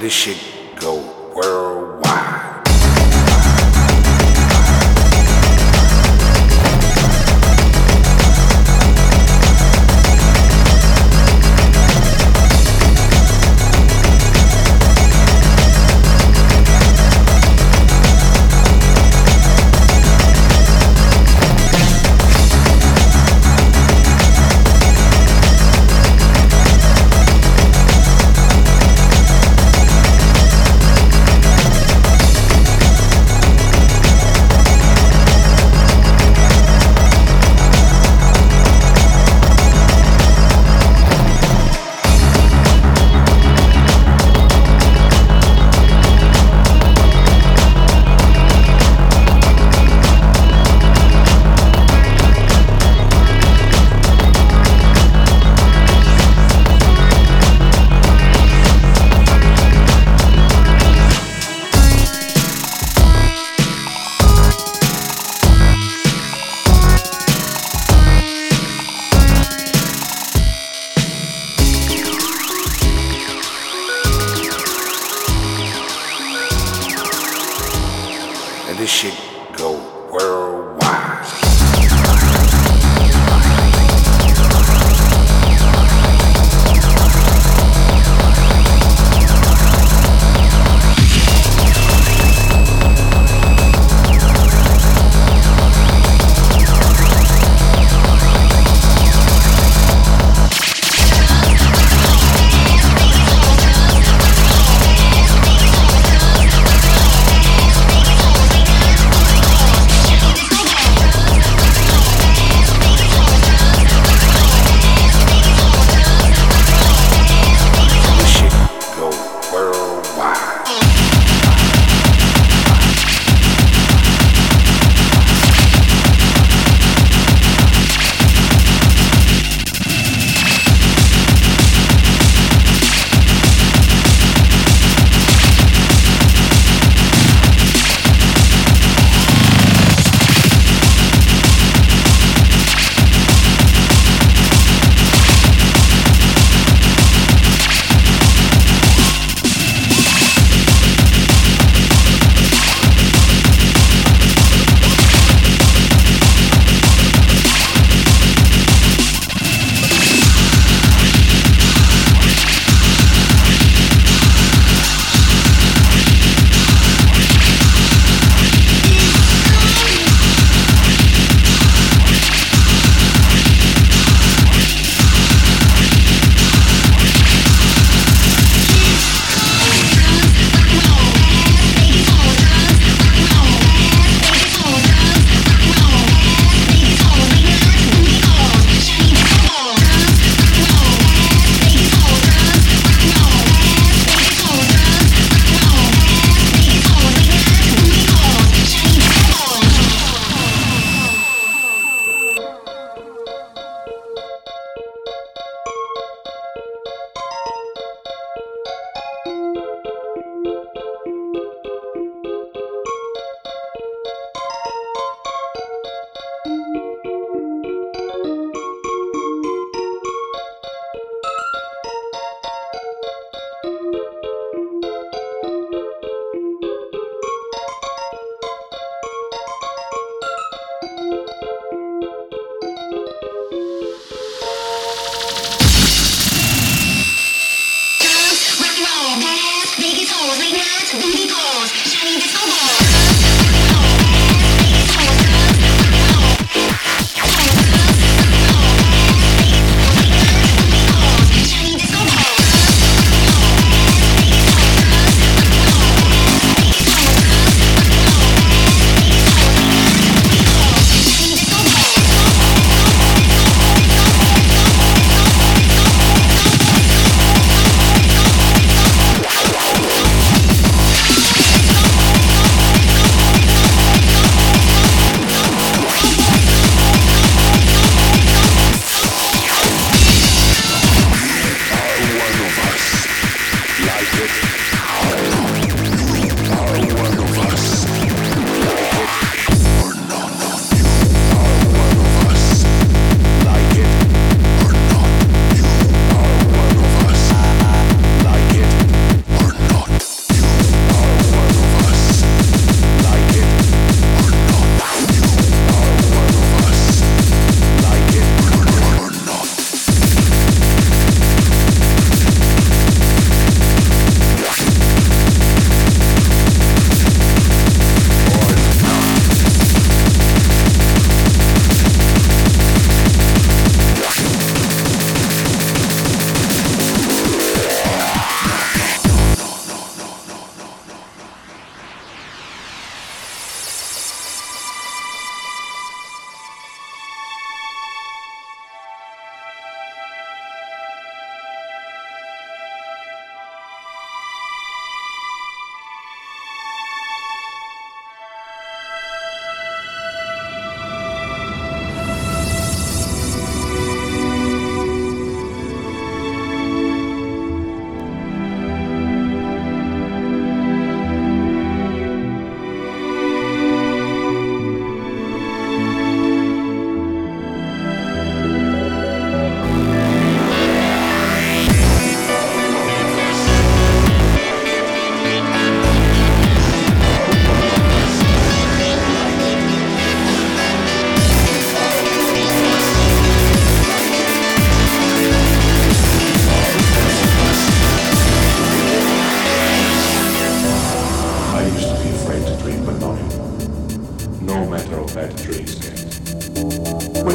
this shit go worldwide.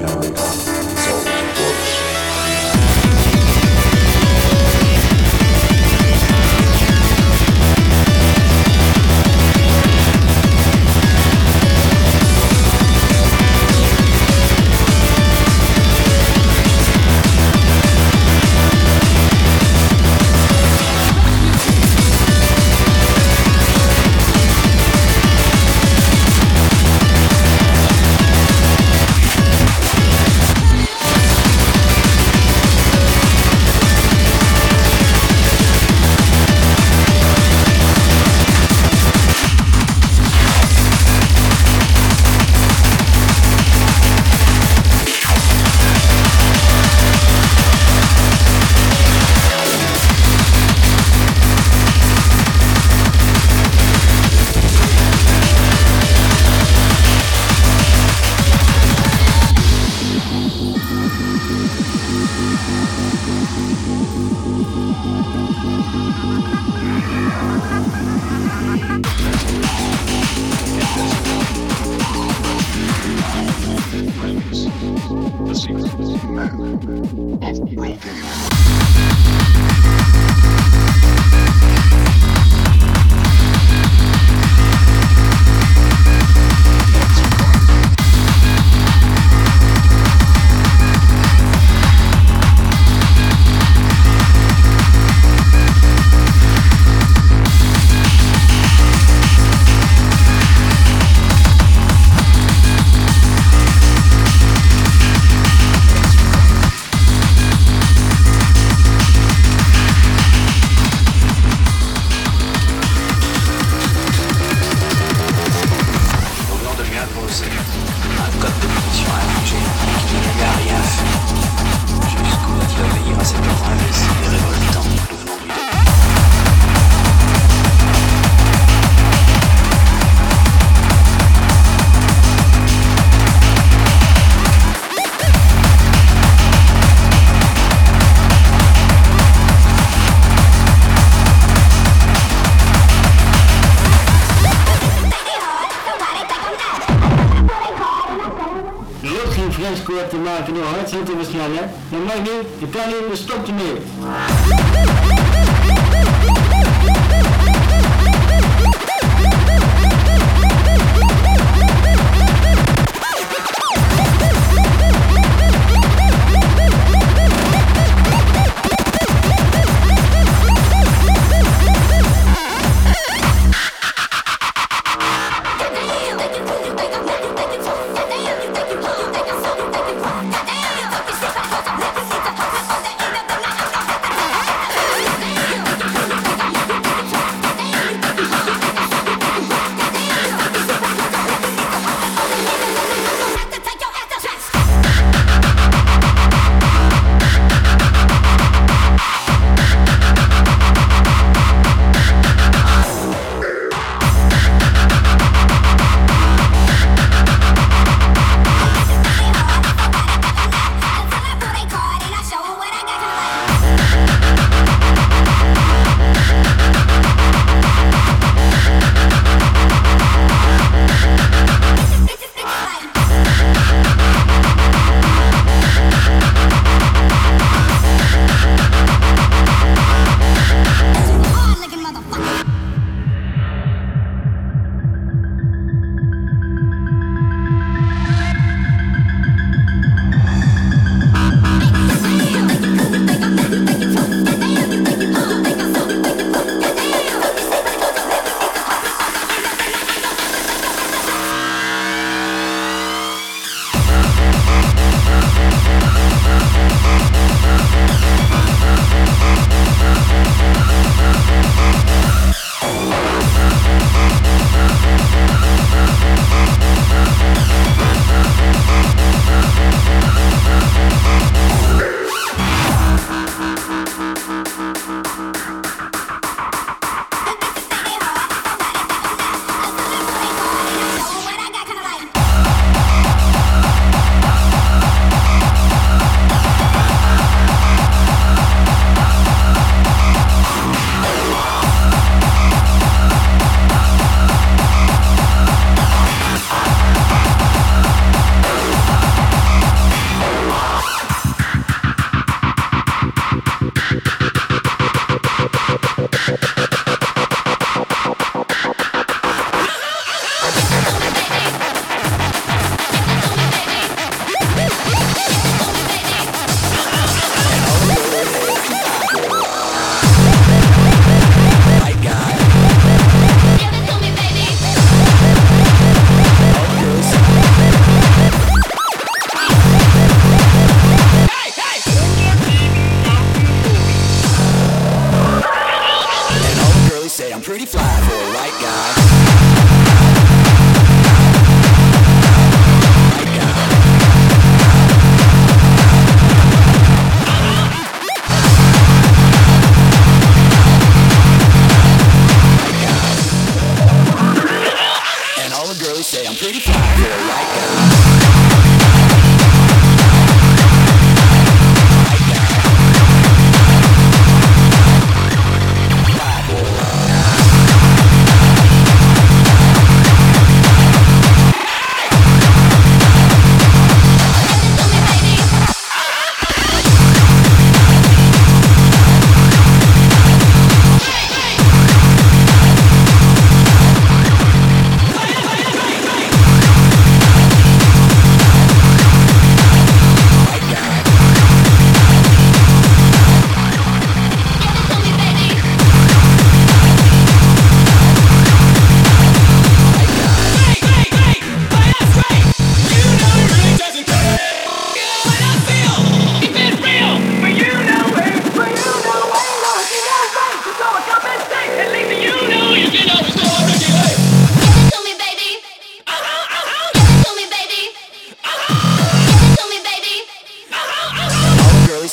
te maken door hartstikke te versnellen. Dat mag niet, je kan niet, we stopt ermee.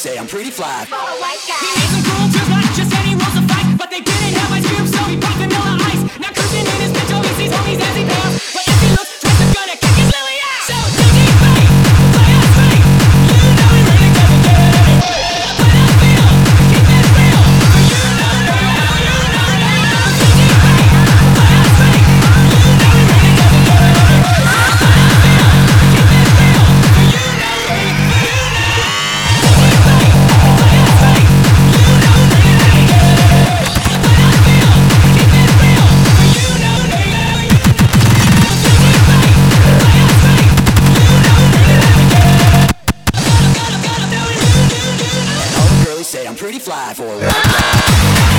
say I'm pretty fly. He made some cruel tunes, not just any rules to fight, but they didn't have ice cubes, so he brought vanilla ice. Now cruising in his bitch, he sees homies as he passes. But if he looks twice, they're gonna kick his lily ass. So Dizzy Bay, play us straight. You know he really doesn't get it anyway. When I feel, keep it real. For you know, Dizzy Bay, play us straight. You know he really doesn't get it anyway. When I feel, keep it real. For you know, Say I'm pretty fly for a white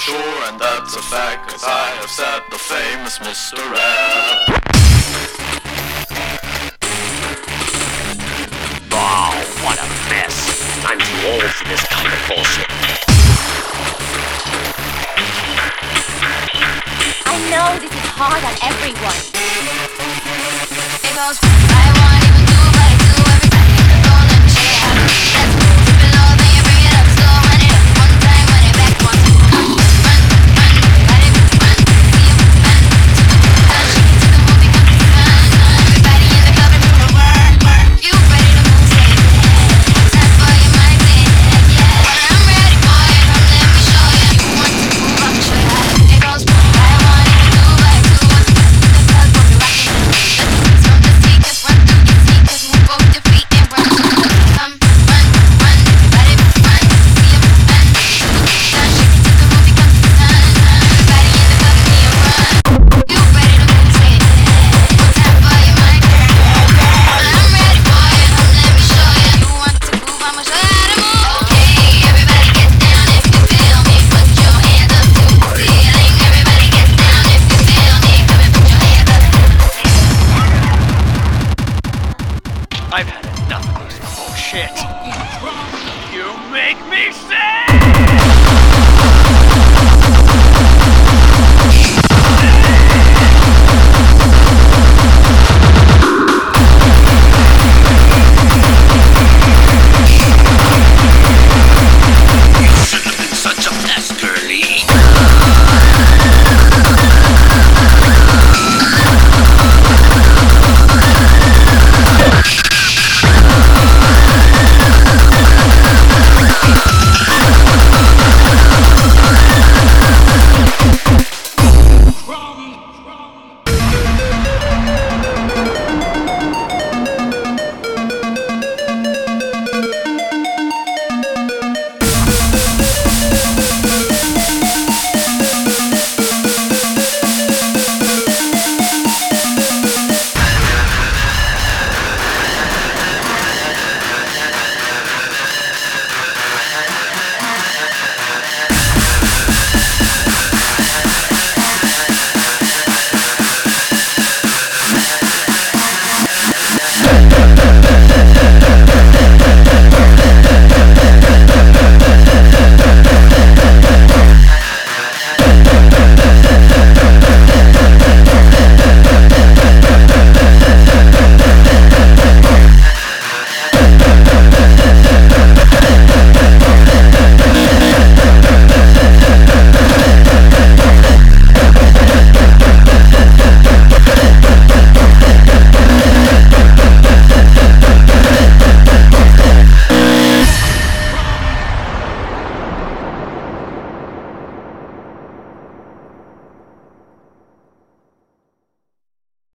sure, and that's a fact, cause I have set the famous Mr. Rap. Oh, what a mess. I'm too old for this kind of bullshit. I know this is hard on everyone. It goes, I won't even do what I do every time you go, let me show you how to do that. Dip it low, then you bring it up slow, run it up one time, run it back once. Run, run, let it run, see you run, to the done, shake it to the movie, come to fun. Everybody in the club and do the work, work. You ready to move, say it, one time for your mind, say it, yeah. Well, I'm ready for you, come let me show you. You want to move, I'ma show you how to. It goes, I won't even do what I do, what's the best in the club, we'll be rocking it. Let the beats from the speakers run through your sneakers, move both your feet and run to the come, run, run, let it run, see you run, to the done, shake it to the movie, come to sun. Everybody in the club, me a run. You ready to move, say it, one time for your mind. Well, I'm ready for you, come let me show you. You want to move, I'ma show you how to move. Okay, everybody get down if you feel me, put your hands up to the ceiling. Everybody get down if you feel me, come and put your hands up. I've had enough of this bullshit. You make me sick!